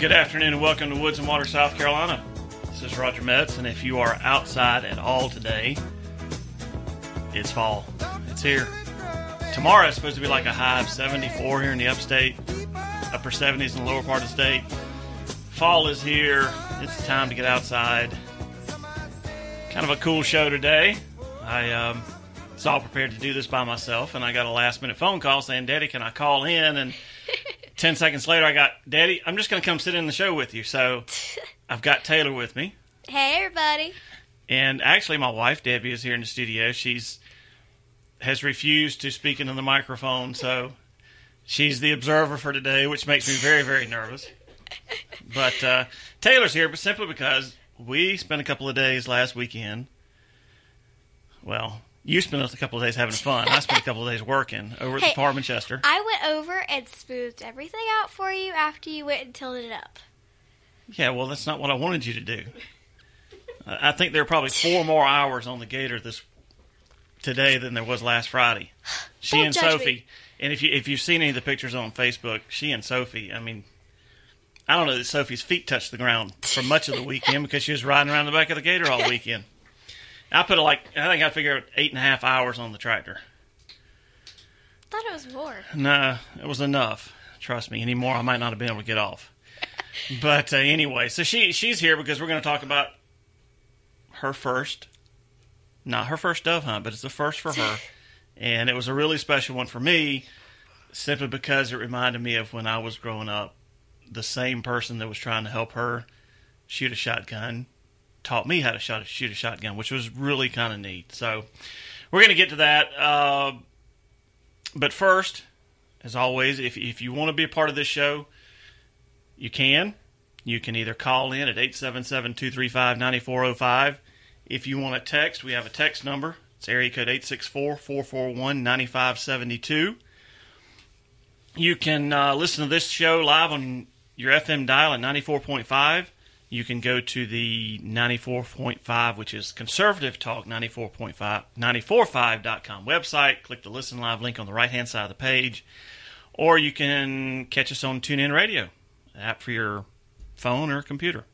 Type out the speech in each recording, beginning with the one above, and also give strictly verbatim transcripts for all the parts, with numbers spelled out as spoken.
Good afternoon and welcome to Woods and Water, South Carolina. This is Roger Metz, and if you are outside at all today, it's fall. It's here. Tomorrow is supposed to be like a high of seventy-four here in the upstate, upper seventies in the lower part of the state. Fall is here. It's time to get outside. Kind of a cool show today. I um, was all prepared to do this by myself, and I got a last-minute phone call saying, Daddy, can I call in? And ten seconds later, I got, Daddy, I'm just going to come sit in the show with you. So I've got Taylor with me. Hey, everybody. And actually, my wife, Debbie, is here in the studio. She's has refused to speak into the microphone, so she's the observer for today, which makes me very, very nervous. But uh, Taylor's here, but simply because we spent a couple of days last weekend. Well, you spent a couple of days having fun. I spent a couple of days working over at Hey, the Farm in Chester. I went over and smoothed everything out for you after you went and tilled it up. Yeah, well, that's not what I wanted you to do. I think there are probably four more hours on the gator this today than there was last Friday. She Don't and judge Sophie, me. and if you if you've seen any of the pictures on Facebook, she and Sophie, I mean, I don't know that Sophie's feet touched the ground for much of the weekend because she was riding around the back of the gator all weekend. I put like I think I figured eight and a half hours on the tractor. I thought it was more. Nah, it was enough. Trust me. Anymore, I might not have been able to get off. But uh, anyway, so she she's here because we're going to talk about her first, not her first dove hunt, but it's the first for her. And it was a really special one for me simply because it reminded me of when I was growing up. The same person that was trying to help her shoot a shotgun taught me how to shot, shoot a shotgun, which was really kind of neat. So we're going to get to that. Uh, but first, as always, if, if you want to be a part of this show, you can. You can either call in at eight seven seven, two three five, nine four zero five. If you want to text, we have a text number. It's area code eight six four, four four one, nine five seven two. You can uh, listen to this show live on your F M dial at ninety-four point five. You can go to the ninety-four point five, which is Conservative Talk ninety-four point five, ninety-four point five dot com website. Click the Listen Live link on the right-hand side of the page. Or you can catch us on TuneIn Radio, app for your phone or computer.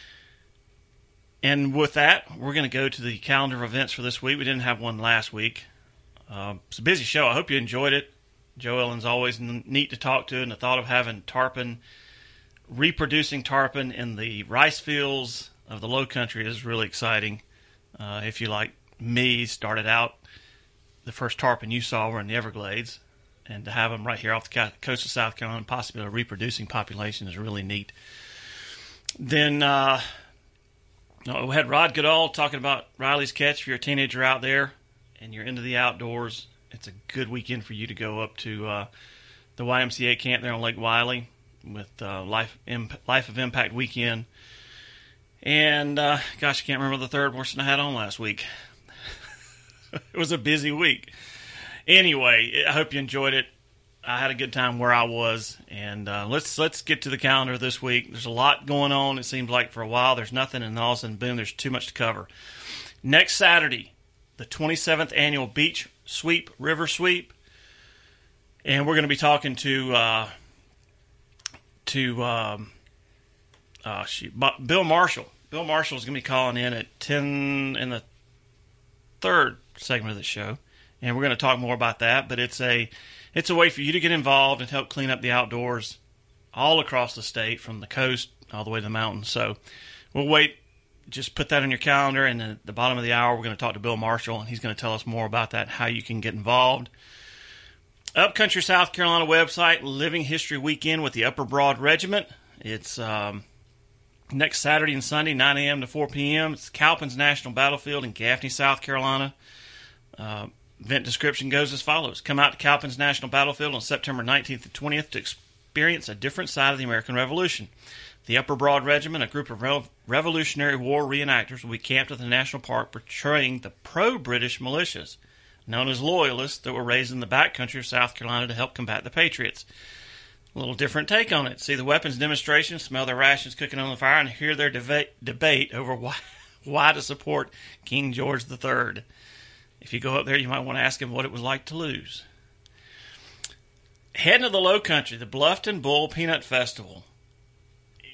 And with that, we're going to go to the calendar of events for this week. We didn't have one last week. Uh, it's a busy show. I hope you enjoyed it. Joe Ellen's always n- neat to talk to, and the thought of having tarpon, reproducing tarpon in the rice fields of the Low Country is really exciting. Uh, if you, like me, started out, the first tarpon you saw were in the Everglades, and to have them right here off the coast of South Carolina, possibly a reproducing population, is really neat. Then uh, we had Rod Goodall talking about Riley's Catch. If you're a teenager out there and you're into the outdoors, it's a good weekend for you to go up to uh, the Y M C A camp there on Lake Wiley with uh, Life Imp- Life of Impact weekend. And, uh, gosh, I can't remember the third person I had on last week. It was a busy week. Anyway, I hope you enjoyed it. I had a good time where I was. And uh, let's let's get to the calendar this week. There's a lot going on. It seems like for a while there's nothing, and then all of a sudden, boom, there's too much to cover. Next Saturday, the twenty-seventh Annual Beach Sweep, River Sweep. And we're going to be talking to... Uh, to um, uh, shoot, Bill Marshall. Bill Marshall is going to be calling in at ten in the third segment of the show, and we're going to talk more about that. But it's a it's a way for you to get involved and help clean up the outdoors all across the state, from the coast all the way to the mountains. So we'll wait. Just put that on your calendar, and then at the bottom of the hour, we're going to talk to Bill Marshall, and he's going to tell us more about that, how you can get involved. Upcountry South Carolina website, Living History Weekend with the Upper Broad Regiment. It's um, next Saturday and Sunday, nine a.m. to four p.m. It's Cowpens National Battlefield in Gaffney, South Carolina. Uh, event description goes as follows. Come out to Cowpens National Battlefield on September nineteenth and twentieth to experience a different side of the American Revolution. The Upper Broad Regiment, a group of Re- Revolutionary War reenactors, will be camped at the National Park portraying the pro-British militias, known as Loyalists, that were raised in the backcountry of South Carolina to help combat the Patriots. A little different take on it. See the weapons demonstration, smell their rations cooking on the fire, and hear their deba- debate over why, why to support King George the Third. If you go up there, you might want to ask him what it was like to lose. Heading to the Low Country, the Bluffton Bull Peanut Festival.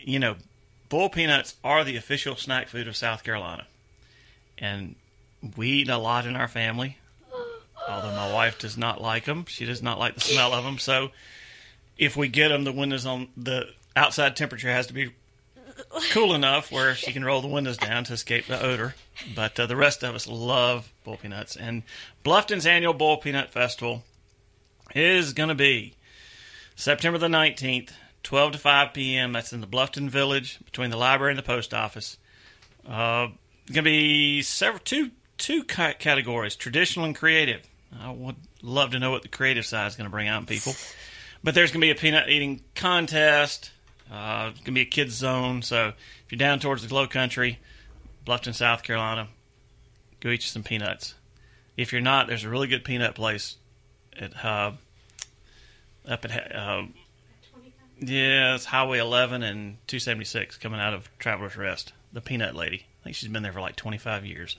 you know, boiled peanuts are the official snack food of South Carolina. And we eat a lot in our family, although my wife does not like them. She does not like the smell of them. So if we get them, the windows on the outside temperature has to be cool enough where she can roll the windows down to escape the odor. But uh, the rest of us love boiled peanuts. And Bluffton's annual Boiled Peanut Festival is going to be September the nineteenth, twelve to five p.m. That's in the Bluffton Village between the library and the post office. Uh, going to be several two two categories, traditional and creative. I would love to know what the creative side is going to bring out in people. But there's going to be a peanut eating contest. Uh, it's going to be a kids zone. So if you're down towards the Glow Country, Bluffton, South Carolina, go eat you some peanuts. If you're not, there's a really good peanut place at uh, up at uh, yeah, it's Highway eleven and two seventy-six coming out of Travelers Rest. The Peanut Lady. I think she's been there for like twenty-five years.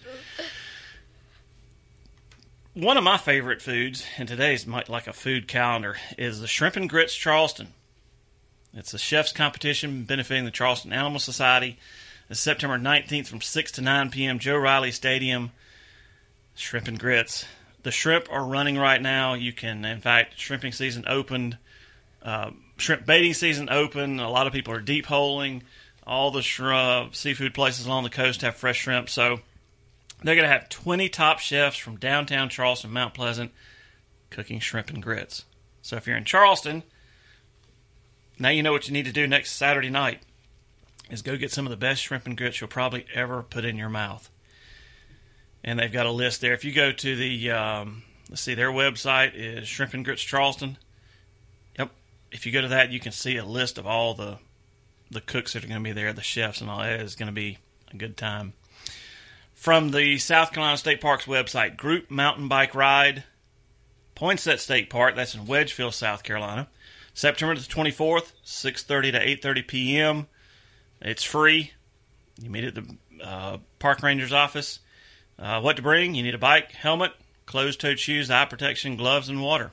One of my favorite foods, and today's like a food calendar, is the Shrimp and Grits Charleston. It's a chef's competition benefiting the Charleston Animal Society. It's September nineteenth from six to nine p.m. Joe Riley Stadium. Shrimp and Grits. The shrimp are running right now. You can, in fact, shrimping season opened. Uh, shrimp baiting season open. A lot of people are deep holing. All the shrimp, seafood places along the coast have fresh shrimp. So they're going to have twenty top chefs from downtown Charleston, Mount Pleasant, cooking shrimp and grits. So if you're in Charleston, now you know what you need to do next Saturday night is go get some of the best shrimp and grits you'll probably ever put in your mouth. And they've got a list there. If you go to the, um, let's see, their website is Shrimp and Grits Charleston. Yep. If you go to that, you can see a list of all the the cooks that are going to be there, the chefs and all that. Is going to be a good time. From the South Carolina State Parks website, Group Mountain Bike Ride, Poinsett State Park, that's in Wedgeville, South Carolina. September the twenty-fourth, six thirty to eight thirty p.m. It's free. You meet at the uh, park ranger's office. Uh, what to bring? You need a bike, helmet, closed-toed shoes, eye protection, gloves, and water.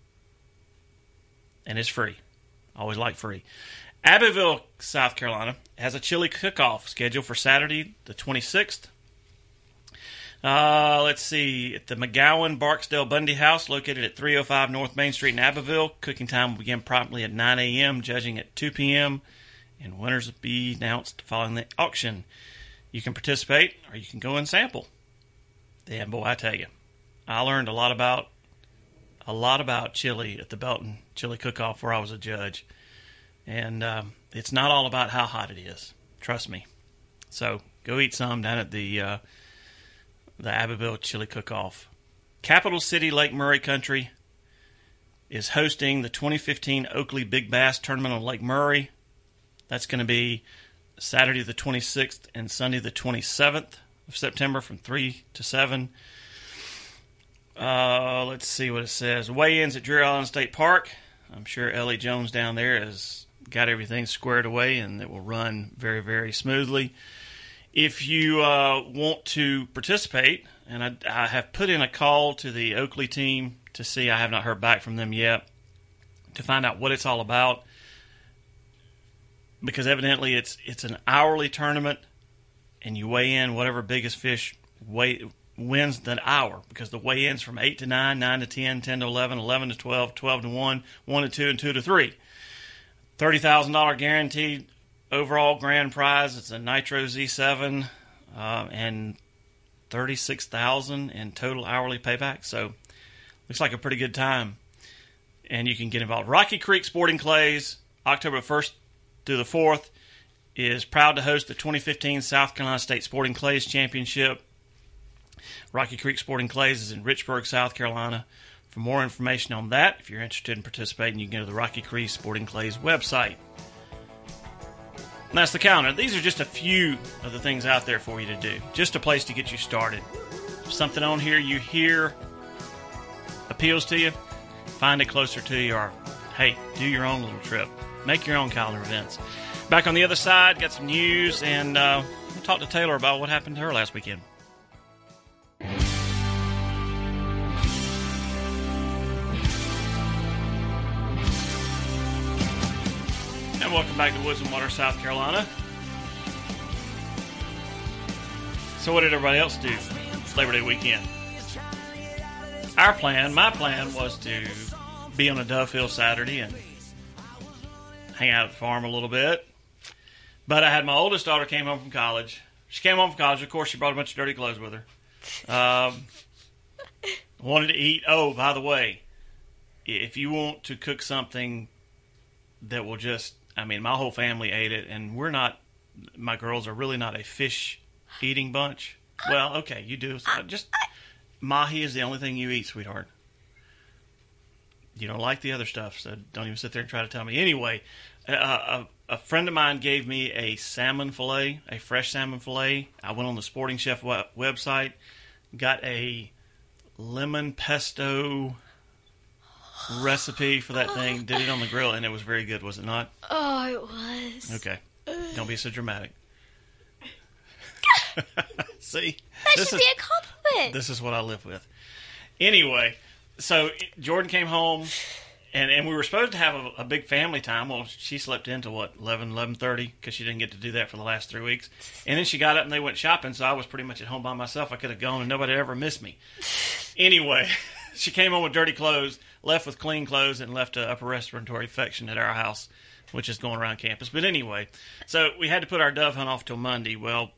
And it's free. Always like free. Abbeville, South Carolina, has a chili cook-off scheduled for Saturday the twenty-sixth. Uh, let's see. At the McGowan Barksdale Bundy House, located at three oh five North Main Street in Abbeville. Cooking time will begin promptly at nine a.m., judging at two p.m., and winners will be announced following the auction. You can participate, or you can go and sample. Damn, boy, I tell you, I learned a lot about a lot about chili at the Belton Chili Cook-Off where I was a judge. And um, it's not all about how hot it is. Trust me. So go eat some down at the uh, the Abbeville Chili Cook-Off. Capital City Lake Murray Country is hosting the twenty fifteen Oakley Big Bass Tournament on Lake Murray. That's going to be Saturday the twenty-sixth and Sunday the twenty-seventh of September from three to seven. Uh, let's see what it says. Weigh-ins at Drury Island State Park. I'm sure Ellie Jones down there has got everything squared away, and it will run very, very smoothly. If you uh, want to participate, and I, I have put in a call to the Oakley team to see, I have not heard back from them yet, to find out what it's all about, because evidently it's it's an hourly tournament, and you weigh in whatever biggest fish weigh, wins that hour, because the weigh-ins from eight to nine, nine to ten, ten to eleven, eleven to twelve, twelve to one, one to two, and two to three. thirty thousand dollars guaranteed overall grand prize. It's a Nitro Z seven uh, and thirty-six thousand dollars in total hourly payback. So looks like a pretty good time. And you can get involved. Rocky Creek Sporting Clays, October first through the fourth, is proud to host the twenty fifteen South Carolina State Sporting Clays Championship. Rocky Creek Sporting Clays is in Richburg, South Carolina. For more information on that, if you're interested in participating, you can go to the Rocky Creek Sporting Clays website. And that's the calendar. These are just a few of the things out there for you to do. Just a place to get you started. If something on here you hear appeals to you, find it closer to you, or, hey, do your own little trip. Make your own calendar events. Back on the other side, got some news, and uh, we'll talk to Taylor about what happened to her last weekend. And welcome back to Woods and Water, South Carolina. So what did everybody else do Labor Day weekend? Our plan, my plan, was to be on a dove field Saturday and hang out at the farm a little bit. But I had my oldest daughter came home from college. She came home from college. Of course, she brought a bunch of dirty clothes with her. Um, wanted to eat. Oh, by the way, if you want to cook something that will just, I mean, my whole family ate it, and we're not, my girls are really not a fish eating bunch. Well, okay, you do. So just, mahi is the only thing you eat, sweetheart. You don't like the other stuff, so don't even sit there and try to tell me. Anyway, uh, a, a friend of mine gave me a salmon fillet, a fresh salmon fillet. I went on the Sporting Chef web- website, got a lemon pesto recipe for that thing, did it on the grill, and it was very good, was it not? Oh, it was. Okay. Don't be so dramatic. See? That this should is, be a compliment. This is what I live with. Anyway, so Jordan came home, and, and we were supposed to have a, a big family time. Well, she slept into, what, eleven, eleven thirty, because she didn't get to do that for the last three weeks. And then she got up and they went shopping, so I was pretty much at home by myself. I could have gone and nobody ever missed me. Anyway, she came home with dirty clothes, left with clean clothes, and left an upper respiratory infection at our house, which is going around campus. But anyway, so we had to put our dove hunt off till Monday. Well,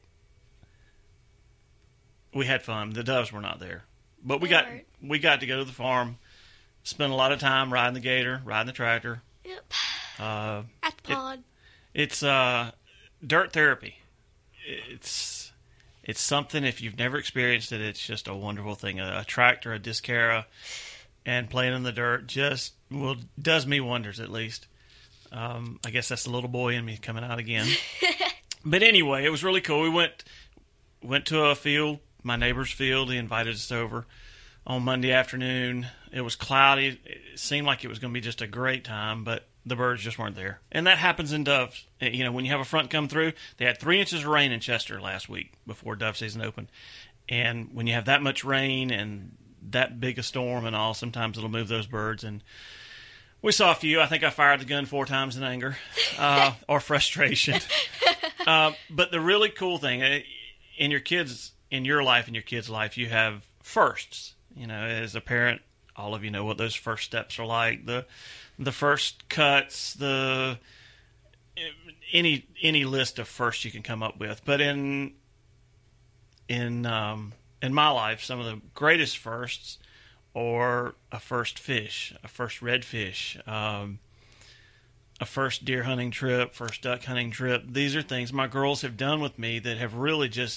we had fun. The doves were not there. But we got we got to go to the farm, spend a lot of time riding the gator, riding the tractor. Yep. Uh, At the pond. It, it's uh, dirt therapy. It's it's something, if you've never experienced it, it's just a wonderful thing. A, a tractor, a Discara, and playing in the dirt just, well, does me wonders, at least. Um, I guess that's the little boy in me coming out again. But anyway, it was really cool. We went went to a field, my neighbor's field. He invited us over on Monday afternoon. It was cloudy. It seemed like it was going to be just a great time, but the birds just weren't there. And that happens in doves. You know, when you have a front come through, they had three inches of rain in Chester last week before dove season opened. And when you have that much rain and that big a storm and all, sometimes it'll move those birds. And we saw a few. I think I fired the gun four times in anger uh, or frustration. Uh, but the really cool thing, in your kids, in your life, in your kids' life, you have firsts. You know, as a parent, all of you know what those first steps are like. The the first cuts, the any any list of firsts you can come up with. But in in um, in my life, some of the greatest firsts, or a first fish, a first redfish, um, a first deer hunting trip, first duck hunting trip. These are things my girls have done with me that have really just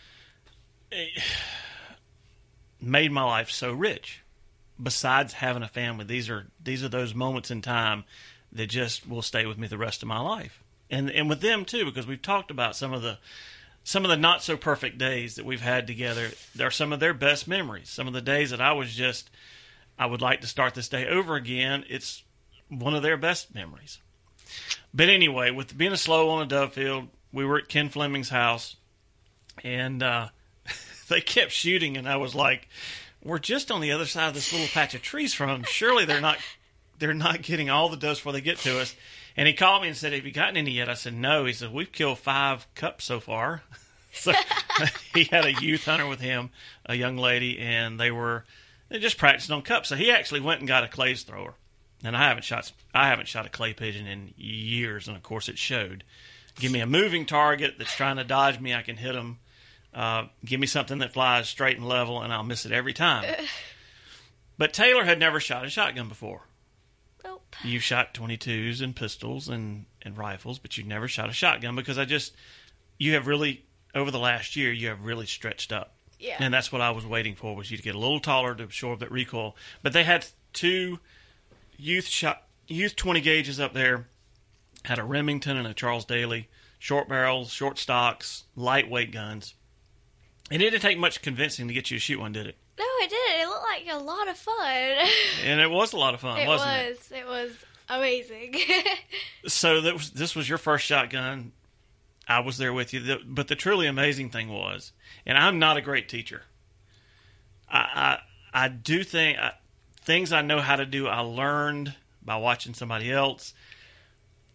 made my life so rich. Besides having a family, these are these are those moments in time that just will stay with me the rest of my life, and and with them too, because we've talked about some of the some of the not so perfect days that we've had together. They're some of their best memories. Some of the days that I was just, I would like to start this day over again. It's one of their best memories. But anyway, with being a slow on a dove field, we were at Ken Fleming's house, and uh, they kept shooting, and I was like, we're just on the other side of this little patch of trees from them. Surely they're not they're not getting all the doves before they get to us. And he called me and said, have you gotten any yet? I said, no. He said, we've killed five cups so far. So he had a youth hunter with him, a young lady, and they were they just practicing on cups. So he actually went and got a clays thrower. And I haven't shot I haven't shot a clay pigeon in years, and of course it showed. Give me a moving target that's trying to dodge me, I can hit them. Uh, give me something that flies straight and level, and I'll miss it every time. But Taylor had never shot a shotgun before. Nope. You shot twenty-twos and pistols and, and rifles, but you never shot a shotgun because I just, you have really, over the last year, you have really stretched up. Yeah. And that's what I was waiting for, was you to get a little taller to absorb that recoil. But they had two youth shot, youth twenty gauges up there, had a Remington and a Charles Daly, short barrels, short stocks, lightweight guns. And it didn't take much convincing to get you to shoot one, did it? No, it didn't. It looked like a lot of fun. And it was a lot of fun, it wasn't was. it? It was amazing. So that was, this was your first shotgun. I was there with you. The, but the truly amazing thing was, and I'm not a great teacher. I I, I do think, I, things I know how to do, I learned by watching somebody else.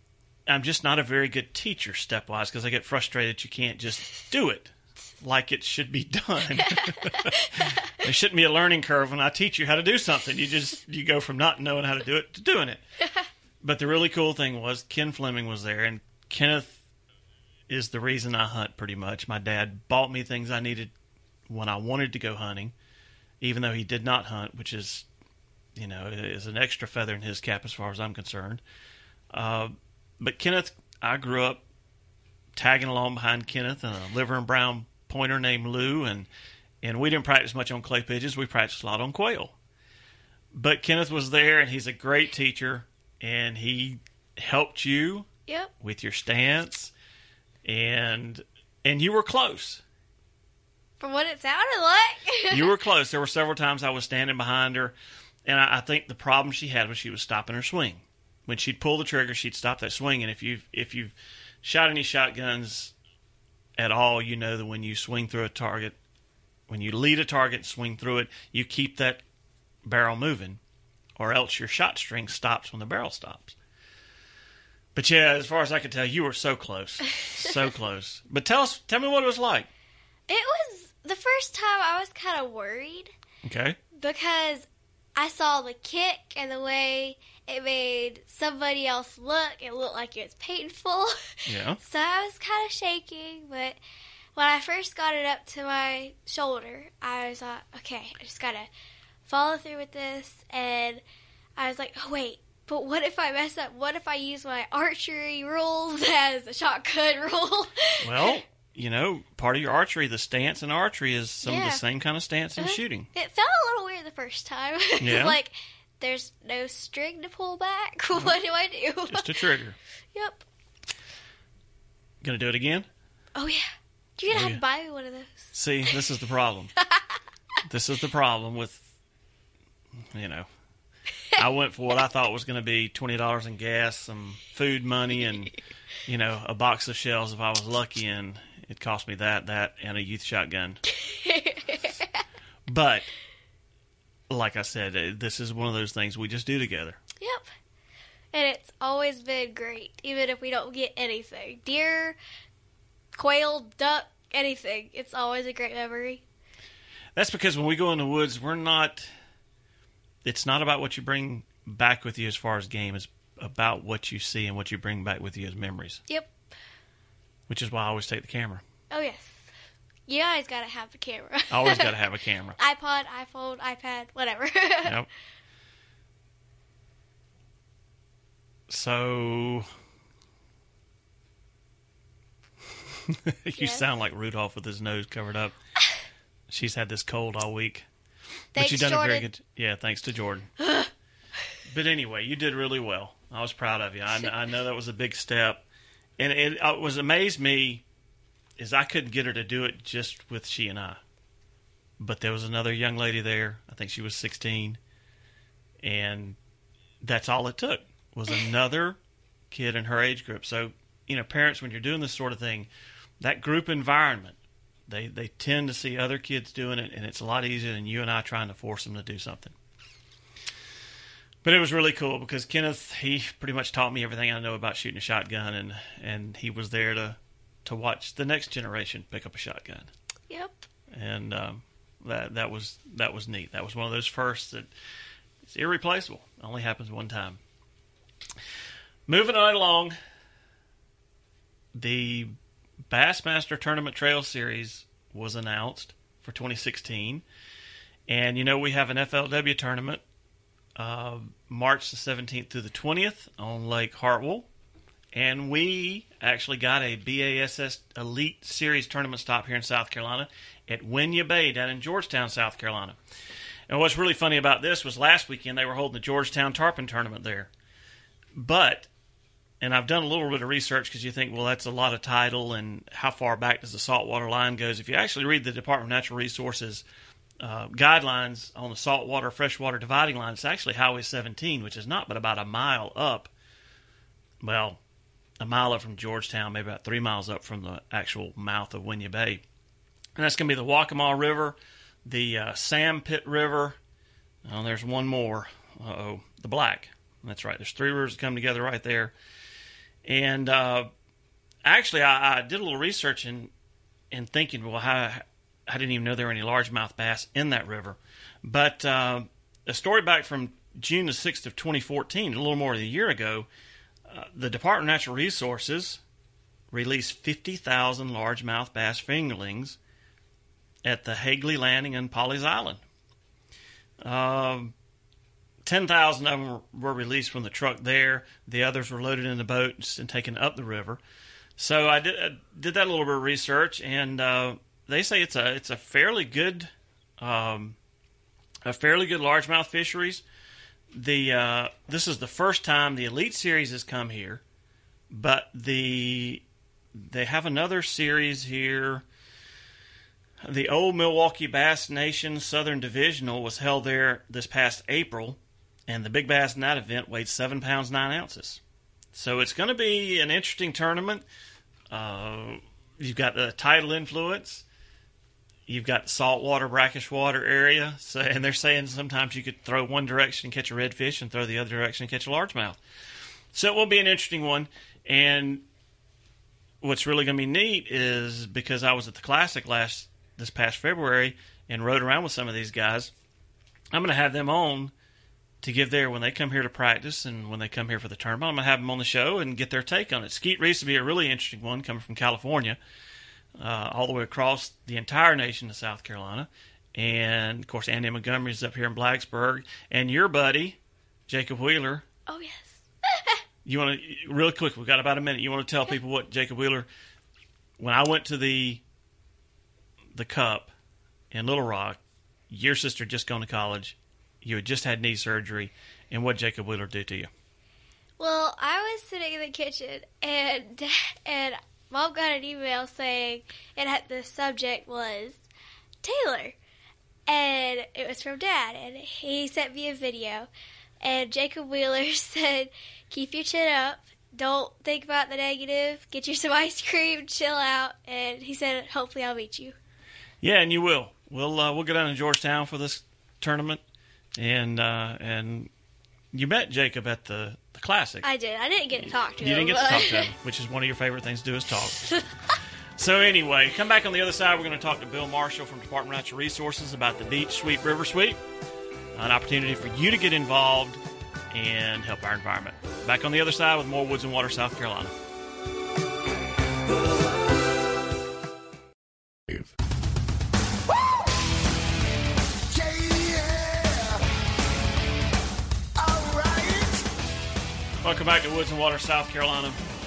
I'm just not a very good teacher stepwise because I get frustrated you can't just do it like it should be done. There shouldn't be a learning curve when I teach you how to do something. You just you go from not knowing how to do it to doing it. But the really cool thing was Ken Fleming was there, and Kenneth is the reason I hunt pretty much. My dad bought me things I needed when I wanted to go hunting, even though he did not hunt, which is, you know, is an extra feather in his cap as far as I'm concerned. Uh, but Kenneth, I grew up tagging along behind Kenneth and a liver and brown pointer named Lou, and, and we didn't practice much on clay pigeons. We practiced a lot on quail. But Kenneth was there, and he's a great teacher, and he helped you Yep. with your stance, and and you were close. From what it sounded like. You were close. There were several times I was standing behind her, and I, I think the problem she had was she was stopping her swing. When she'd pull the trigger, she'd stop that swing, and if you've, if you've shot any shotguns at all, you know that when you swing through a target, when you lead a target and swing through it, you keep that barrel moving, or else your shot string stops when the barrel stops. But yeah, as far as I could tell, you were so close. So close. But tell us, tell me what it was like. It was, the first time I was kind of worried. Okay. Because I saw the kick and the way it made somebody else look. It looked like it was painful. Yeah. So I was kind of shaking. But when I first got it up to my shoulder, I was like, okay, I just got to follow through with this. And I was like, oh, wait. But what if I mess up? What if I use my archery rules as a shotgun rule? Well, you know, part of your archery, the stance in archery is some Yeah. of the same kind of stance in Uh-huh. shooting. It felt a little weird the first time. It's Yeah. like, there's no string to pull back. What do I do? Just a trigger. Yep. Gonna do it again? Oh, yeah. You're going to Oh, have yeah. to buy me one of those. See, this is the problem. This is the problem with, you know, I went for what I thought was going to be twenty dollars in gas, some food money, and, you know, a box of shells if I was lucky, and it cost me that, that, and a youth shotgun. But, like I said, uh, this is one of those things we just do together. Yep. And it's always been great, even if we don't get anything. Deer, quail, duck, anything. It's always a great memory. That's because when we go in the woods, we're not, it's not about what you bring back with you as far as game. It's about what you see and what you bring back with you as memories. Yep. Which is why I always take the camera. Oh, yes. You always got to have a camera. I always got to have a camera. iPod, iPhone, iPad, whatever. Yep. So, you Yes. sound like Rudolph with his nose covered up. She's had this cold all week. Thanks, but you done a very Jordan. good. Yeah, thanks to Jordan. But anyway, you did really well. I was proud of you. I, I know that was a big step, and it, it was amazed me is I couldn't get her to do it just with she and I. But there was another young lady there. I think she was sixteen, and that's all it took was another kid in her age group. So, you know, parents, when you're doing this sort of thing, that group environment, they they tend to see other kids doing it, and it's a lot easier than you and I trying to force them to do something. But it was really cool because Kenneth, he pretty much taught me everything I know about shooting a shotgun, and, and he was there to, to watch the next generation pick up a shotgun. Yep. And um, that that was that was neat. That was one of those firsts that it's irreplaceable. It only happens one time. Moving right along, the Bassmaster Tournament Trail Series was announced for twenty sixteen. And, you know, we have an F L W tournament uh, March the seventeenth through the twentieth on Lake Hartwell. And we actually got a B A S S Elite Series tournament stop here in South Carolina at Winyah Bay down in Georgetown, South Carolina. And what's really funny about this was last weekend they were holding the Georgetown Tarpon Tournament there. But, and I've done a little bit of research because you think, well, that's a lot of tidal and how far back does the saltwater line goes? If you actually read the Department of Natural Resources uh, guidelines on the saltwater freshwater dividing line, it's actually Highway seventeen, which is not but about a mile up. Well, a mile up from Georgetown, maybe about three miles up from the actual mouth of Winyah Bay. And that's going to be the Waccamaw River, the uh, Sam Pit River. Oh, there's one more. Uh-oh, the Black. That's right. There's three rivers that come together right there. And uh, actually, I, I did a little research in, in thinking, well, how, I didn't even know there were any largemouth bass in that river. But uh, a story back from June the sixth of twenty fourteen, a little more than a year ago, uh, the Department of Natural Resources released fifty thousand largemouth bass fingerlings at the Hagley Landing and Pawleys Island. Um, ten thousand of them were released from the truck there. The others were loaded in the boats and taken up the river. So I did, I did that little bit of research, and uh, they say it's a it's a fairly good um, a fairly good largemouth fisheries. The uh, this is the first time the Elite Series has come here, but the they have another series here. The Old Milwaukee Bass Nation Southern Divisional was held there this past April, and the big bass in that event weighed seven pounds nine ounces. So it's going to be an interesting tournament. Uh, you've got the tidal influence. You've got the saltwater, brackish water area. So, and they're saying sometimes you could throw one direction and catch a redfish and throw the other direction and catch a largemouth. So it will be an interesting one. And what's really going to be neat is because I was at the Classic last this past February and rode around with some of these guys, I'm going to have them on to give their, when they come here to practice and when they come here for the tournament, I'm going to have them on the show and get their take on it. Skeet Reese will be a really interesting one coming from California, uh, all the way across the entire nation of South Carolina. And, of course, Andy Montgomery is up here in Blacksburg. And your buddy, Jacob Wheeler. Oh, yes. You want to, really quick, we've got about a minute. You want to tell people what Jacob Wheeler, when I went to the the Cup in Little Rock, your sister had just gone to college, you had just had knee surgery, and what Jacob Wheeler did to you? Well, I was sitting in the kitchen, and and Mom got an email saying it had, the subject was Taylor, and it was from Dad, and he sent me a video, and Jacob Wheeler said, keep your chin up, don't think about the negative, get you some ice cream, chill out, and he said, hopefully I'll meet you. Yeah, and you will. We'll uh, we'll go down to Georgetown for this tournament, and uh, and you met Jacob at the, the Classic. I did. I didn't get to talk to you him. You didn't get to talk to him, which is one of your favorite things to do is talk. So anyway, come back on the other side. We're going to talk to Bill Marshall from Department of Natural Resources about the Beach Sweep, River Sweep, an opportunity for you to get involved and help our environment. Back on the other side with more Woods and Water, South Carolina. Welcome back to Woods and Water, South Carolina.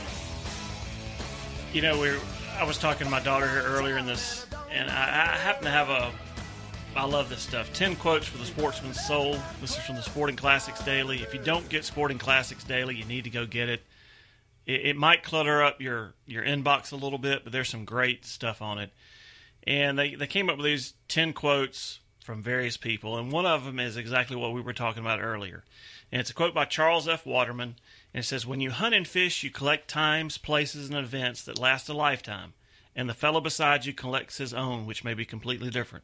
You know, we're, I was talking to my daughter here earlier in this, and I, I happen to have a, I love this stuff, ten quotes for the Sportsman's Soul. This is from the Sporting Classics Daily. If you don't get Sporting Classics Daily, you need to go get it. It, it might clutter up your, your inbox a little bit, but there's some great stuff on it. And they, they came up with these ten quotes from various people, and one of them is exactly what we were talking about earlier. And it's a quote by Charles F. Waterman, and it says, when you hunt and fish, you collect times, places, and events that last a lifetime, and the fellow beside you collects his own, which may be completely different.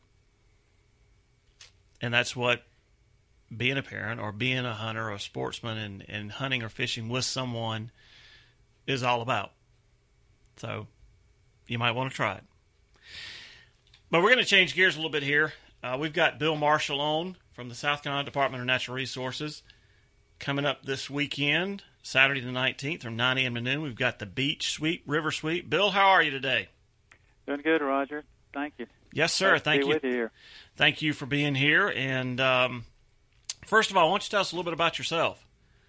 And that's what being a parent or being a hunter or a sportsman and, and hunting or fishing with someone is all about. So you might want to try it. But we're going to change gears a little bit here. Uh, we've got Bill Marshall on from the South Carolina Department of Natural Resources. Coming up this weekend, Saturday the nineteenth from nine a.m. to noon, we've got the Beach Sweep, River Sweep. Bill, how are you today? Doing good, Roger. Thank you. Yes, sir. Nice Thank to be you. With you here. Thank you for being here. And um, first of all, why don't you tell us a little bit about yourself?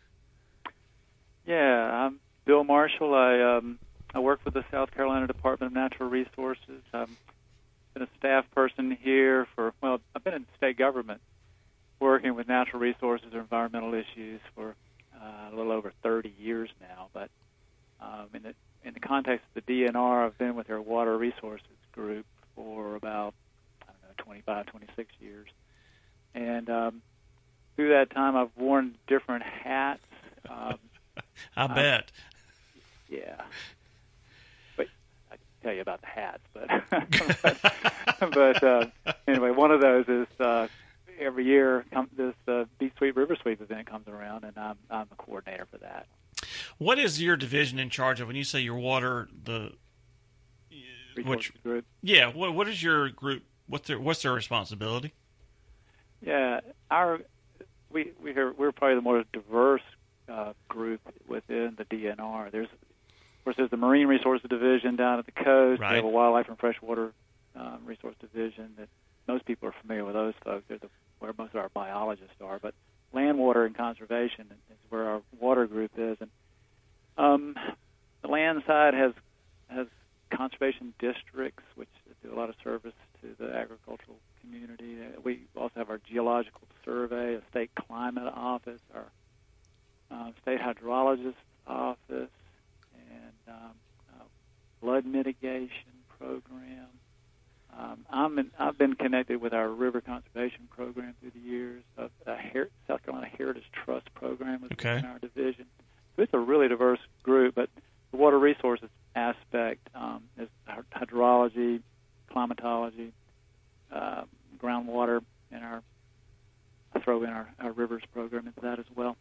Yeah, I'm Bill Marshall. I um, I work for the South Carolina Department of Natural Resources. I've been a staff person here for, well, I've been in state government working with natural resources or environmental issues for uh, a little over thirty years now. But um, in the in the context of the D N R, I've been with their water resources group for about, I don't know, twenty-five, twenty-six years. And um, through that time, I've worn different hats. Um, I bet. I, yeah. But I can tell you about the hats. But, but, but uh, anyway, one of those is uh, every year come, this uh, Beach Sweep, River Sweep event comes around, and I'm, I'm the coordinator for that. What is your division in charge of when you say your water? The Resources which group. yeah, what what is your group? What's their what's their responsibility? Yeah, our we we are, we're probably the more diverse uh, group within the D N R. There's of course there's the Marine Resources Division down at the coast. Right. We have a Wildlife and Freshwater um, Resource Division that most people are familiar with. Those folks, they're the, where most of our biologists are. But land, water, and conservation is where our water group is. And um, the land side has has conservation districts, which do a lot of service to the agricultural community. We also have our geological survey, a state climate office, our uh, state hydrologist office, and um, uh, flood mitigation program. Um, I'm in, I've been connected with our river conservation program through the years. Of a Her- South Carolina Heritage Trust program is Okay. in our division. So it's a really diverse group, but the water resources aspect um, is hydrology, climatology, uh, groundwater, and our I throw in our, our rivers program into that as well.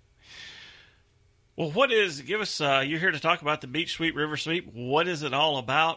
Well, what is? Give us. Uh, you're here to talk about the Beach Sweep, River Sweep. What is it all about?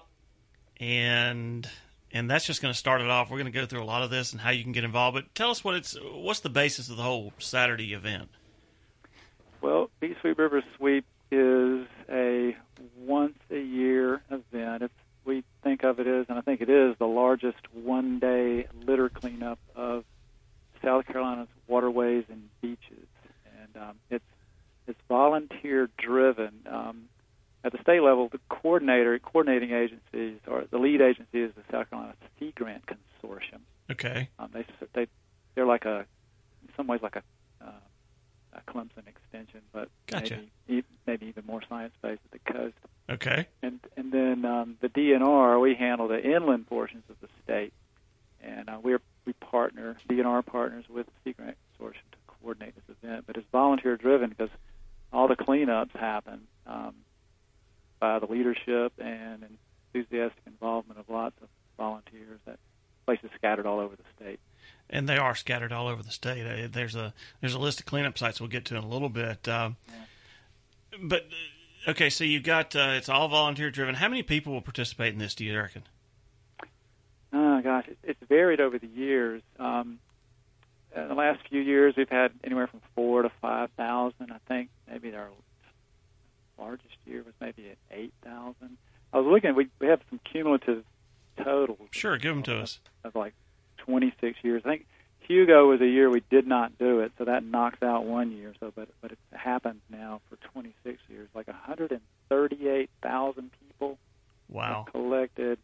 And and that's just going to start it off. We're going to go through a lot of this and how you can get involved. But tell us what it's. What's the basis of the whole Saturday event? Well, Beach Sweep River Sweep is a once a year event. It's, we think of it as, and I think it is, the largest one day litter cleanup of South Carolina's waterways and beaches. And um, it's it's volunteer driven. Um, at the state level, the coordinator, coordinating agencies, or the lead agency is the South Carolina Sea Grant Consortium. Okay. Um, they they they're like a, in some ways like a, uh, a Clemson extension, but Gotcha. maybe e- maybe even more science based at the coast. Okay. And and then um, the D N R, we handle the inland portions of the state, and uh, we're we partner D N R partners with the Sea Grant Consortium to coordinate this event. But it's volunteer driven because all the cleanups happen um, by the leadership and enthusiastic involvement of lots of volunteers. That places scattered all over the state. And they are scattered all over the state. Uh, There's a there's a list of cleanup sites we'll get to in a little bit. Um, Yeah. But uh, okay, so you've got uh, it's all volunteer driven. How many people will participate in this? Do you reckon? Oh gosh, it, it's varied over the years. Um, in the last few years, we've had anywhere from four to five thousand. I think maybe our largest year was maybe at eight thousand. I was looking. We we have some cumulative totals. Sure, give them to of, us. Of like twenty-six years. I think Hugo was a year we did not do it, so that knocks out one year. So, but but it happened now for twenty-six years. Like one hundred thirty-eight thousand people Wow. have collected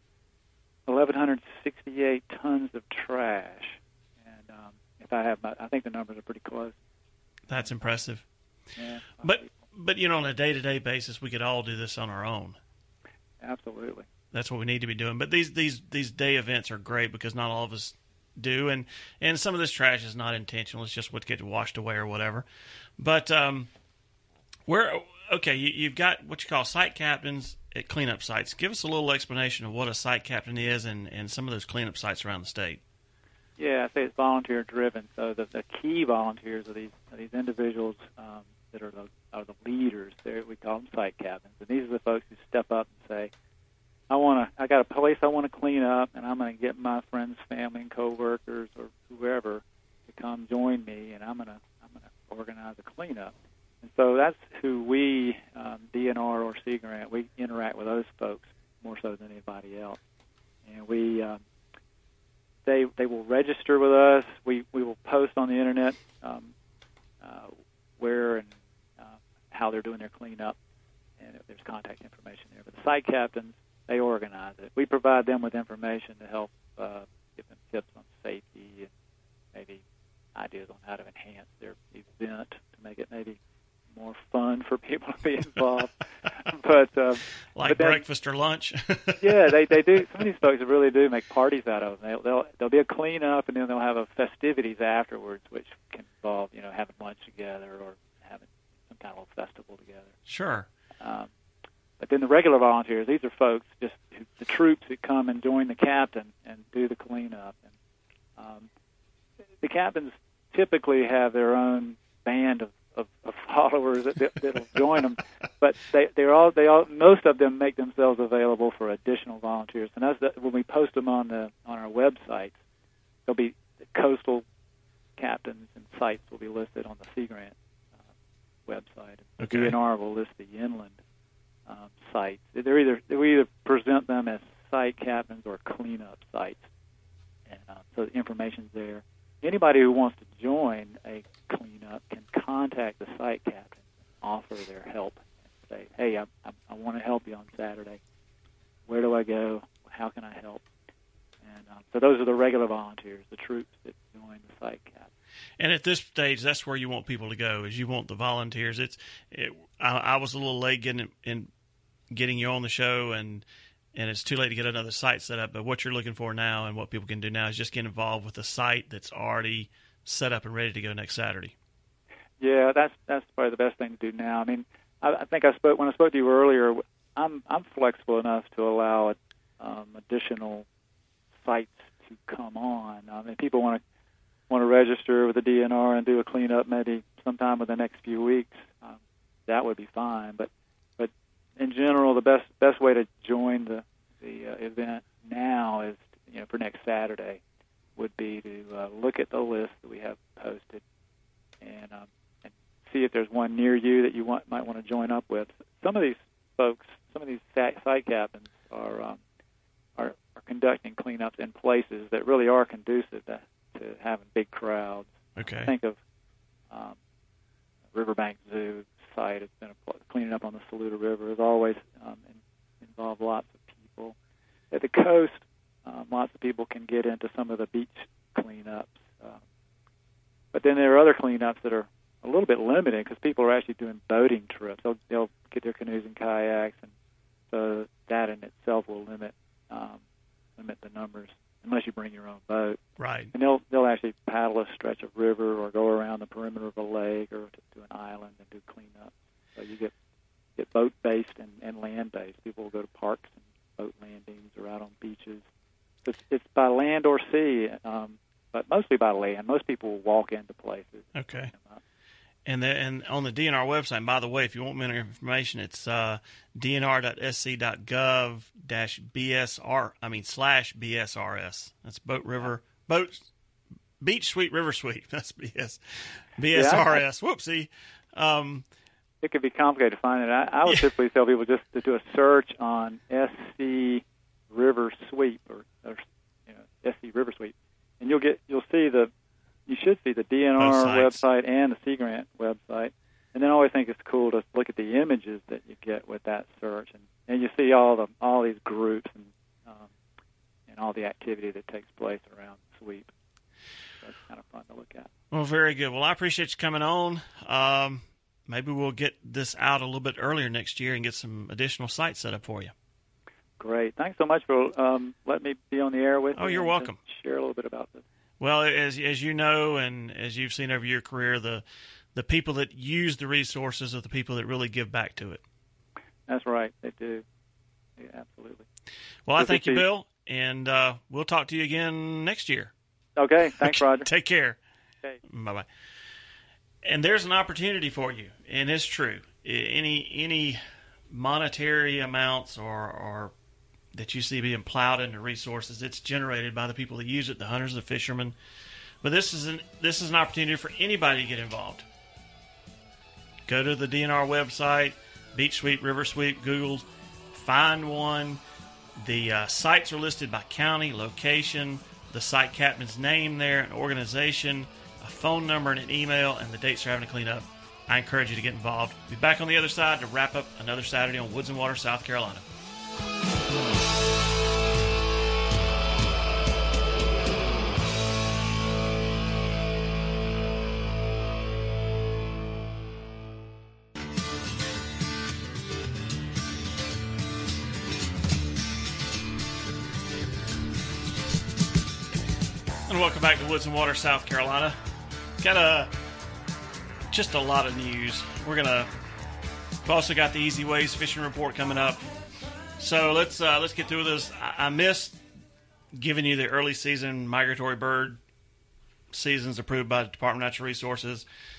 eleven sixty-eight tons of trash, and um, if I have, my, I think the numbers are pretty close. That's impressive. Yeah, But but you know, on a day to day basis, we could all do this on our own. absolutely. That's what we need to be doing. But these these these day events are great because not all of us do, and and some of this trash is not intentional. It's just what gets washed away or whatever. But um, where okay, you, you've got what you call site captains at cleanup sites. Give us a little explanation of what a site captain is and, and some of those cleanup sites around the state. Yeah, I say it's volunteer driven. So the, the key volunteers are these are these individuals um, that are the are the leaders. They're, we call them site captains, and these are the folks who step up and say, I want to. I got a place I want to clean up, and I'm going to get my friends, family, and coworkers, or whoever, to come join me, and I'm going to. I'm going to organize a cleanup. And so that's who we, um, D N R or Sea Grant, we interact with those folks more so than anybody else. And we, um, they, they will register with us. We, we will post on the internet um, uh, where and uh, how they're doing their cleanup, and if there's contact information there. But the site captains, they organize it. We provide them with information to help uh, give them tips on safety and maybe ideas on how to enhance their event to make it maybe more fun for people to be involved. but um, Like but then, breakfast or lunch. yeah, they they do. Some of these folks really do make parties out of them. They'll they'll there'll be a cleanup, and then they'll have a festivities afterwards, which can involve you know having lunch together or having some kind of festival together. Sure. Um, But then the regular volunteers, these are folks, just who, the troops that come and join the captain and do the cleanup. And um, the captains typically have their own band of of, of followers that, that, that'll join them. But they they're all they all most of them make themselves available for additional volunteers. And that's the, when we post them on the on our websites, there'll be the coastal captains and sites will be listed on the Sea Grant uh, website. Okay. The D N R will list the inland um, sites. They're either we either present them as site captains or cleanup sites, and uh, so the information's there. Anybody who wants to join a cleanup can contact the site captain, offer their help, and say, "Hey, I, I, I want to help you on Saturday. Where do I go? How can I help?" And um, so those are the regular volunteers, the troops that join the site captain. And at this stage, that's where you want people to go, is you want the volunteers. It's it, I, I was a little late getting in getting you on the show, and and it's too late to get another site set up. But what you're looking for now and what people can do now is just get involved with a site that's already set up and ready to go next Saturday. Yeah, that's that's probably the best thing to do now. I mean, I, I think I spoke when I spoke to you earlier. I'm I'm flexible enough to allow um, additional sites to come on. I mean, people want to want to register with the D N R and do a cleanup maybe sometime within the next few weeks. Um, that would be fine. But but in general, the best best way to join the the uh, event now is, you know, for next Saturday would be to uh, look at the list that we have posted and um, and see if there's one near you that you want might want to join up with. Some of these folks, some of these site captains are um, are, are conducting cleanups in places that really are conducive to, to having big crowds. Okay. Think of um, Riverbank Zoo site. It's been a, cleaning up on the Saluda River has always um, in, involved lots of people. At the coast, um, lots of people can get into some of the beach cleanups. Um, but then there are other cleanups that are a little bit limited because people are actually doing boating trips. They'll, they'll get their canoes and kayaks, and so that in itself will limit um, limit the numbers unless you bring your own boat. Right. And they'll they'll actually paddle a stretch of river or go around the perimeter of a lake or to, to an island and do cleanup. So you get get boat based and, and land based. People will go to parks and boat landings or out on beaches. It's, it's by land or sea, um, but mostly by land. Most people will walk into places. Okay. And the, and on the D N R website, and by the way, if you want more information, it's uh, d n r dot s c dot gov dash b s r. I mean slash B S R S. That's Boat River Boat Beach Suite River Suite. That's B S B S R S. Yeah, I, Whoopsie. Um, it could be complicated to find it. I, I would yeah. typically tell people just to do a search on S C River Sweep or, or you know, S C River Sweep, and you'll get you'll see the. You should see the D N R website and the Sea Grant website. And then I always think it's cool to look at the images that you get with that search. And, and you see all the all these groups and um, and all the activity that takes place around the sweep. So it's kind of fun to look at. Well, very good. Well, I appreciate you coming on. Um, maybe we'll get this out a little bit earlier next year and get some additional sites set up for you. Great. Thanks so much for um, letting me be on the air with you. Oh, you're welcome. Share a little bit about this. Well, as as you know, and as you've seen over your career, the the people that use the resources are the people that really give back to it. That's right, they do. Yeah, absolutely. Well, I thank you, Bill, and uh, we'll talk to you again next year. Okay, thanks, okay. Roger. Take care. Okay. Bye-bye. And there's an opportunity for you, and it's true. Any any monetary amounts or or that you see being plowed into resources, it's generated by the people that use it, the hunters, the fishermen. But this is an this is an opportunity for anybody to get involved. Go to the D N R website, Beach Sweep, River Sweep, Google, find one. The uh, sites are listed by county, location, the site captain's name there, an organization, a phone number, and an email, and the dates they're having to clean up. I encourage you to get involved. Be back on the other side to wrap up another Saturday on Woods and Water, South Carolina. And welcome back to Woods and Water, South Carolina. Got a just a lot of news. We're gonna. We've also got the Easy Ways fishing report coming up. So let's uh, let's get through this. I, I missed giving you the early season migratory bird seasons approved by the Department of Natural Resources.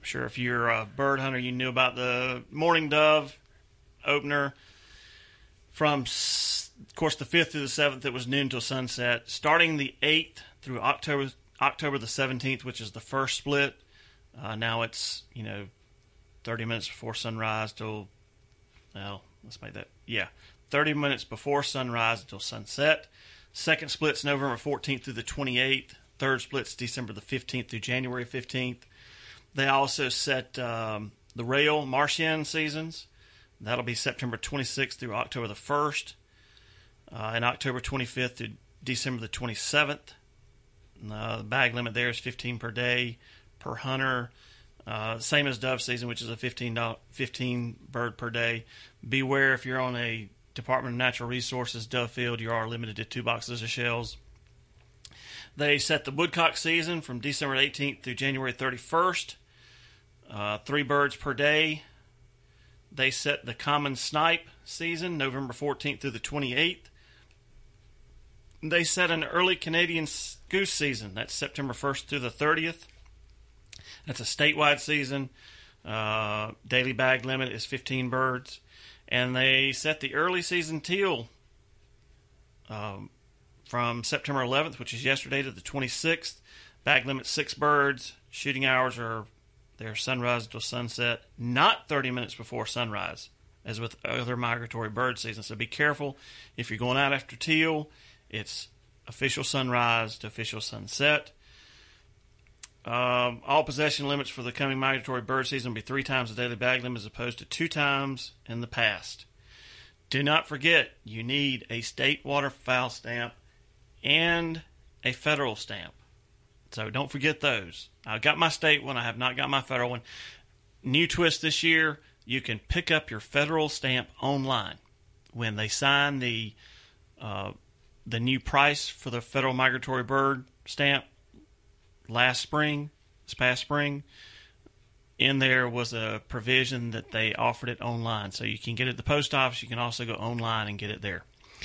I'm sure if you're a bird hunter, you knew about the Mourning Dove opener. From, of course, the fifth through the seventh, it was noon till sunset. Starting the eighth through October October the seventeenth, which is the first split. Uh, now it's, you know, thirty minutes before sunrise till, well, let's make that, yeah, thirty minutes before sunrise until sunset. Second split's November fourteenth through the twenty-eighth. Third split's December the fifteenth through January fifteenth. They also set um, the rail Marchian seasons. That'll be September twenty-sixth through October the first, uh, and October twenty-fifth through December the twenty-seventh. Uh, the bag limit there is fifteen per day per hunter. Uh, same as dove season, which is a fifteen, fifteen bird per day. Beware if you're on a Department of Natural Resources dove field, you are limited to two boxes of shells. They set the woodcock season from December eighteenth through January thirty-first. Uh, three birds per day. They set the common snipe season, November fourteenth through the twenty-eighth. They set an early Canadian goose season. That's September first through the thirtieth. That's a statewide season. Uh, daily bag limit is fifteen birds. And they set the early season teal um, from September eleventh, which is yesterday, to the twenty-sixth. Bag limit six birds. Shooting hours are their sunrise until sunset, not thirty minutes before sunrise, as with other migratory bird seasons. So be careful if you're going out after teal. It's official sunrise to official sunset. Um, all possession limits for the coming migratory bird season will be three times the daily bag limit as opposed to two times in the past. Do not forget, you need a state waterfowl stamp and a federal stamp. So don't forget those. I got my state one. I have not got my federal one. New twist this year, you can pick up your federal stamp online. When they sign the uh, the new price for the federal migratory bird stamp last spring, this past spring, in there was a provision that they offered it online. So you can get it at the post office. You can also go online and get it there.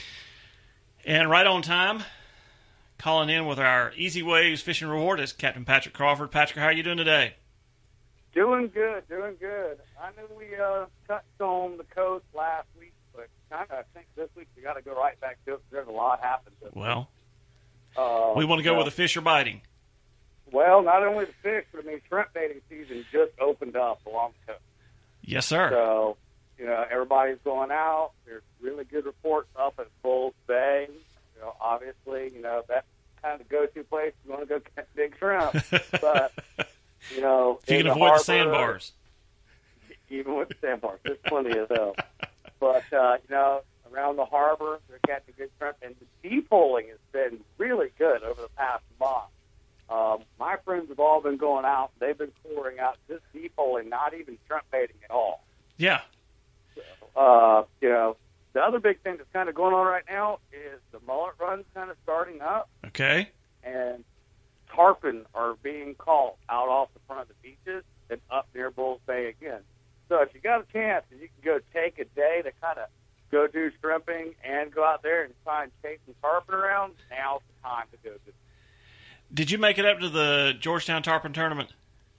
And right on time, calling in with our Easy Waves Fishing Reward is Captain Patrick Crawford. Patrick, how are you doing today? Doing good, doing good. I knew we uh, touched on the coast last week, but kind of I think this week we got to go right back to it. There's a lot happened. Well, uh, we want to go uh, with the fish are biting. Well, not only the fish, but I mean shrimp baiting season just opened up along the coast. Yes, sir. So, you know, everybody's going out. There's really good reports up at Bulls Bay. You know, obviously, you know, that's kind of the go-to place if you want to go catch big shrimp. But, you know, if you can the avoid harbor, the sandbars. Even with the sandbars, there's plenty of those. But, uh, you know, around the harbor, they're catching good shrimp. And the deep holing has been really good over the past month. Um, my friends have all been going out. They've been pouring out just deep holing, not even shrimp baiting at all. Yeah. So, uh, you know, the other big thing that's kind of going on right now is the mullet run's kind of starting up. Okay. And tarpon are being caught out off the front of the beaches and up near Bulls Bay again. So if you got a chance and you can go take a day to kind of go do shrimping and go out there and try and chase some tarpon around, now's the time to go do it. Did you make it up to the Georgetown Tarpon Tournament?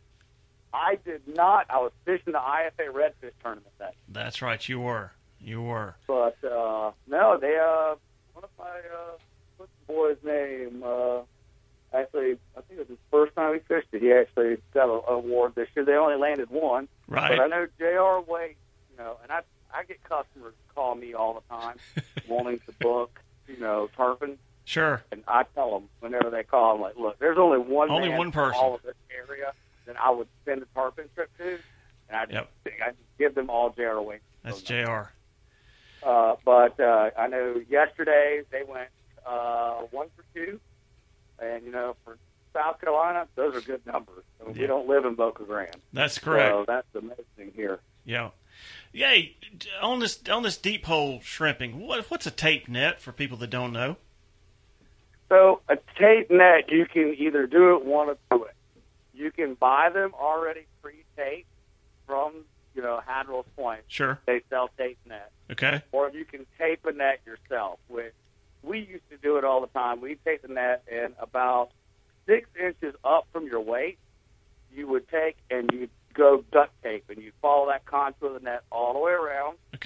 I did not. I was fishing the I F A Redfish Tournament that day. That's right, you were. You were. But, uh, no, they, uh, one of my, uh, what's the boy's name? Uh, actually, I think it was his first time he fished it. He actually got an award this year. They only landed one. Right. But I know J R Waite, you know, and I, I get customers call me all the time wanting to book, you know, tarpon. Sure. And I tell them whenever they call, I'm like, look, there's only one only man one person in all of this area that I would send a tarpon trip to, and I just, yep. I just give them all J R Waite. That's J R. Uh, but uh, I know yesterday they went uh, one for two, and you know for South Carolina, those are good numbers. I mean, yeah. We don't live in Boca Grande. That's correct. So that's amazing here. Yeah. Yay! On this on this deep hole shrimping, what what's a tape net for people that don't know? So a tape net, you can either do it one of two ways. You can buy them already pre-taped from, you know, Hadrell's Point. Sure. They sell tape nets. Okay. Or you can tape a net yourself, which we used to do it all the time. We'd tape the net in about six inches up from your waist. You would take and you'd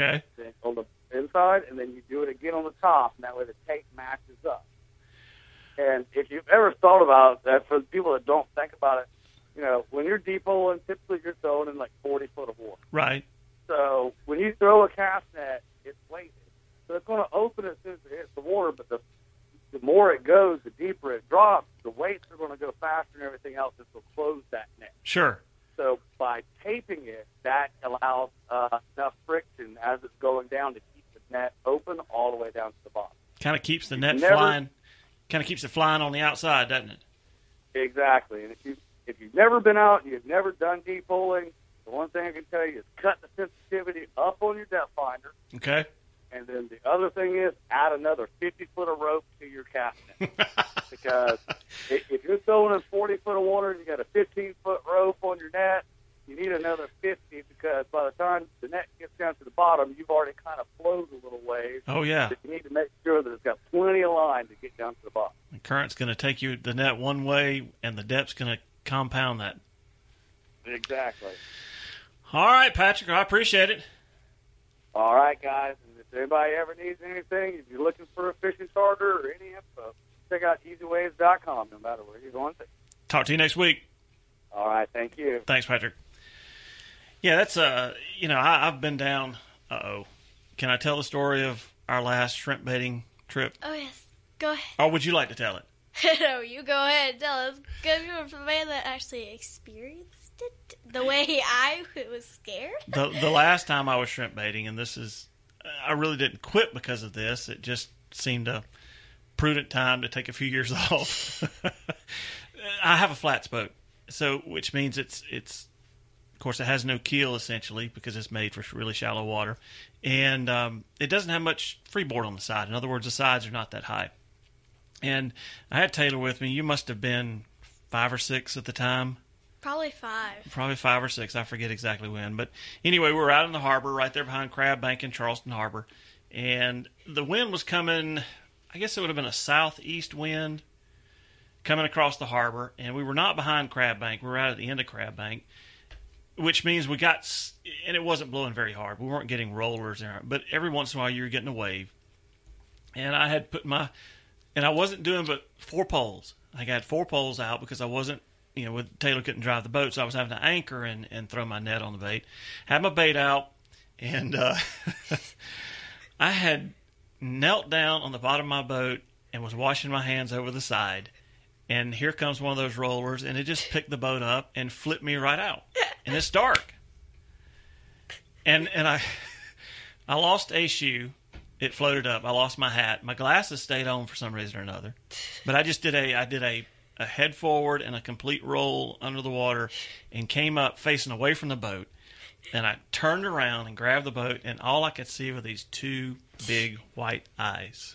Okay. Then on the inside, and then you do it again on the top, and that way the tape matches up. And if you've ever thought about that, for the people that don't think about it, you know, when you're deep holing, typically you're throwing in like forty foot of water. Right. So when you throw a cast net, it's weighted. So it's going to open as soon as it hits the water, but the the more it goes, the deeper it drops, the weights are going to go faster and everything else, and will close that net. Sure. So by taping it, that allows uh, enough friction as it's going down to keep the net open all the way down to the bottom. Kind of keeps the net never, flying. Kind of keeps it flying on the outside, doesn't it? Exactly. And if you if you've never been out and you've never done deep holing, the one thing I can tell you is cut the sensitivity up on your depth finder. Okay. And then the other thing is add another fifty foot of rope to your cast net. Because if you're throwing in forty foot of water and you got a fifteen foot rope on your net, you need another fifty, because by the time the net gets down to the bottom, you've already kind of flowed a little ways. Oh, yeah. So you need to make sure that it's got plenty of line to get down to the bottom. The current's going to take you the net one way, and the depth's going to compound that. Exactly. All right, Patrick, I appreciate it. All right, guys. And if anybody ever needs anything, if you're looking for a fishing charter or any info, check out easy waves dot com, no matter where you're going to. Talk to you next week. All right, thank you. Thanks, Patrick. Yeah, that's, uh, you know, I, I've been down, uh-oh. Can I tell the story of our last shrimp baiting trip? Oh, yes. Go ahead. Or would you like to tell it? No, you go ahead and tell us. Because you were the man that actually experienced it the way I was scared. The, the last time I was shrimp baiting, and this is, I really didn't quit because of this. It just seemed a prudent time to take a few years off. I have a flats boat, so which means it's it's. Of course, it has no keel essentially because it's made for really shallow water, and um, it doesn't have much freeboard on the side. In other words, the sides are not that high. And I had Taylor with me. You must have been five or six at the time. Probably five. Probably five or six. I forget exactly when. But anyway, we were out in the harbor right there behind Crab Bank in Charleston Harbor. And the wind was coming, I guess it would have been a southeast wind coming across the harbor. And we were not behind Crab Bank. We were out at the end of Crab Bank, which means we got, and it wasn't blowing very hard. We weren't getting rollers there. But every once in a while you were getting a wave. And I had put my, and I wasn't doing but four poles. I got four poles out because I wasn't, you know, with Taylor couldn't drive the boat, so I was having to anchor and, and throw my net on the bait. Had my bait out, and uh, I had knelt down on the bottom of my boat and was washing my hands over the side. And here comes one of those rollers, and it just picked the boat up and flipped me right out. And it's dark. And and I I lost a shoe. It floated up. I lost my hat. My glasses stayed on for some reason or another. But I just did a I did a, a head forward and a complete roll under the water and came up facing away from the boat. And I turned around and grabbed the boat, and all I could see were these two big white eyes.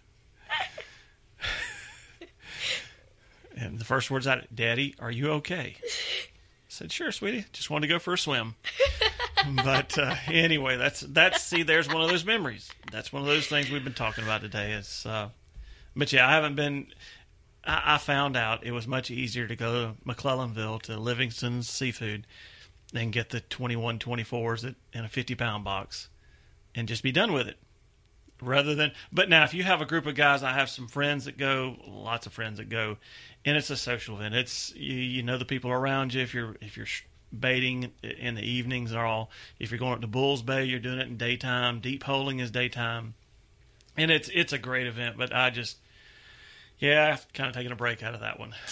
And the first words out, "Daddy, are you okay?" I said, "Sure, sweetie. Just wanted to go for a swim." But uh, anyway, that's that's see, there's one of those memories. That's one of those things we've been talking about today. Is uh, but yeah, I haven't been. I, I found out it was much easier to go to McClellanville to Livingston's Seafood than get the twenty-one twenty-fours in a fifty pound box and just be done with it. Rather than, but now if you have a group of guys, I have some friends that go, lots of friends that go, and it's a social event. It's you, you know the people around you. If you're if you're baiting in the evenings or all, if you're going up to Bulls Bay, you're doing it in daytime. Deep holing is daytime, and it's it's a great event. But I just, yeah, I've kind of taken a break out of that one.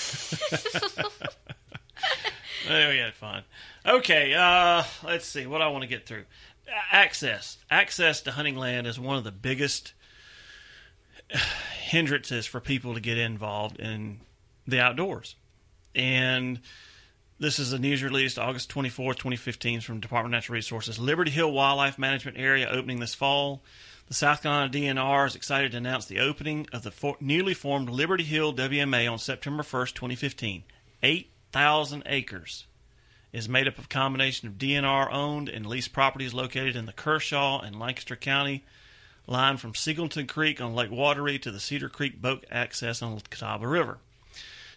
Oh, we had fun. Okay, uh, let's see what I want to get through. Access. Access to hunting land is one of the biggest hindrances for people to get involved in the outdoors. And this is a news release August twenty-fourth, twenty fifteen from Department of Natural Resources. Liberty Hill Wildlife Management Area opening this fall. The South Carolina D N R is excited to announce the opening of the for- newly formed Liberty Hill W M A on September first, twenty fifteen. eight thousand acres. Is made up of a combination of D N R-owned and leased properties located in the Kershaw and Lancaster County line from Singleton Creek on Lake Wateree to the Cedar Creek boat access on the Catawba River.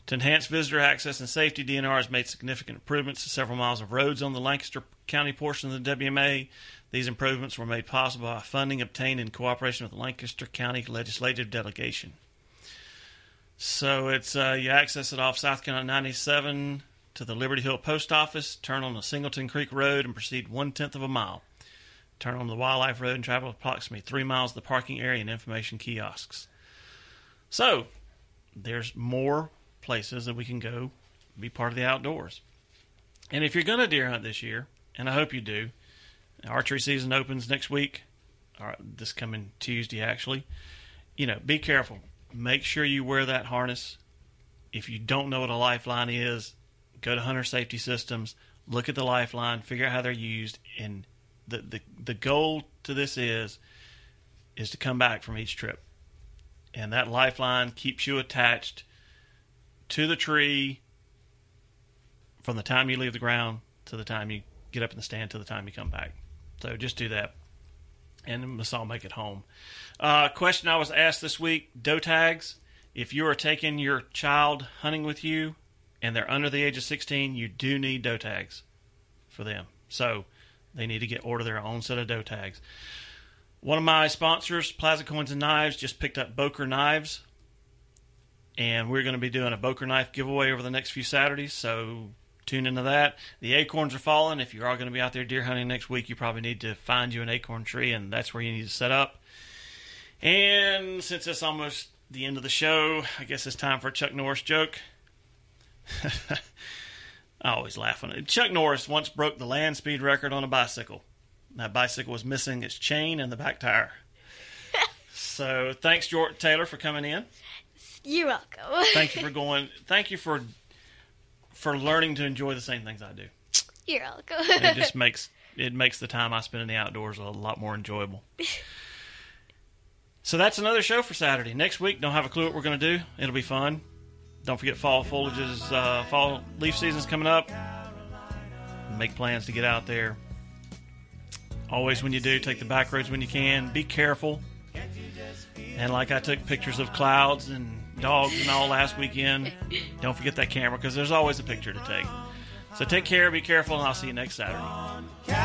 To enhance visitor access and safety, D N R has made significant improvements to several miles of roads on the Lancaster County portion of the W M A. These improvements were made possible by funding obtained in cooperation with the Lancaster County Legislative Delegation. So it's uh, you access it off South County ninety-seven to the Liberty Hill Post Office, turn on the Singleton Creek Road and proceed one-tenth of a mile. Turn on the Wildlife Road and travel approximately three miles to the parking area and information kiosks. So there's more places that we can go be part of the outdoors. And if you're going to deer hunt this year, and I hope you do, archery season opens next week, or this coming Tuesday actually, you know, be careful. Make sure you wear that harness. If you don't know what a lifeline is, go to Hunter Safety Systems, look at the lifeline, figure out how they're used, and the, the, the goal to this is, is to come back from each trip. And that lifeline keeps you attached to the tree from the time you leave the ground to the time you get up in the stand to the time you come back. So just do that, and let's all make it home. Uh, question I was asked this week, doe tags. If you are taking your child hunting with you and they're under the age of sixteen, you do need doe tags for them. So they need to get order their own set of doe tags. One of my sponsors, Plaza Coins and Knives, just picked up Boker knives, and we're going to be doing a Boker knife giveaway over the next few Saturdays, so tune into that. The acorns are falling. If you are going to be out there deer hunting next week, you probably need to find you an acorn tree, and that's where you need to set up. And since it's almost the end of the show, I guess it's time for a Chuck Norris joke. I always laugh on it. Chuck Norris once broke the land speed record on a bicycle. That bicycle was missing its chain and the back tire. So thanks, Jordan Taylor, for coming in. You're welcome. Thank you for going. Thank you for for learning to enjoy the same things I do. You're welcome. It just makes it makes the time I spend in the outdoors a lot more enjoyable. So that's another show for Saturday. Next week, don't have a clue what we're going to do. It'll be fun. Don't forget fall foliage is, uh, fall leaf season's coming up. Make plans to get out there. Always when you do, take the back roads when you can. Be careful. And like I took pictures of clouds and dogs and all last weekend, don't forget that camera because there's always a picture to take. So take care, be careful, and I'll see you next Saturday.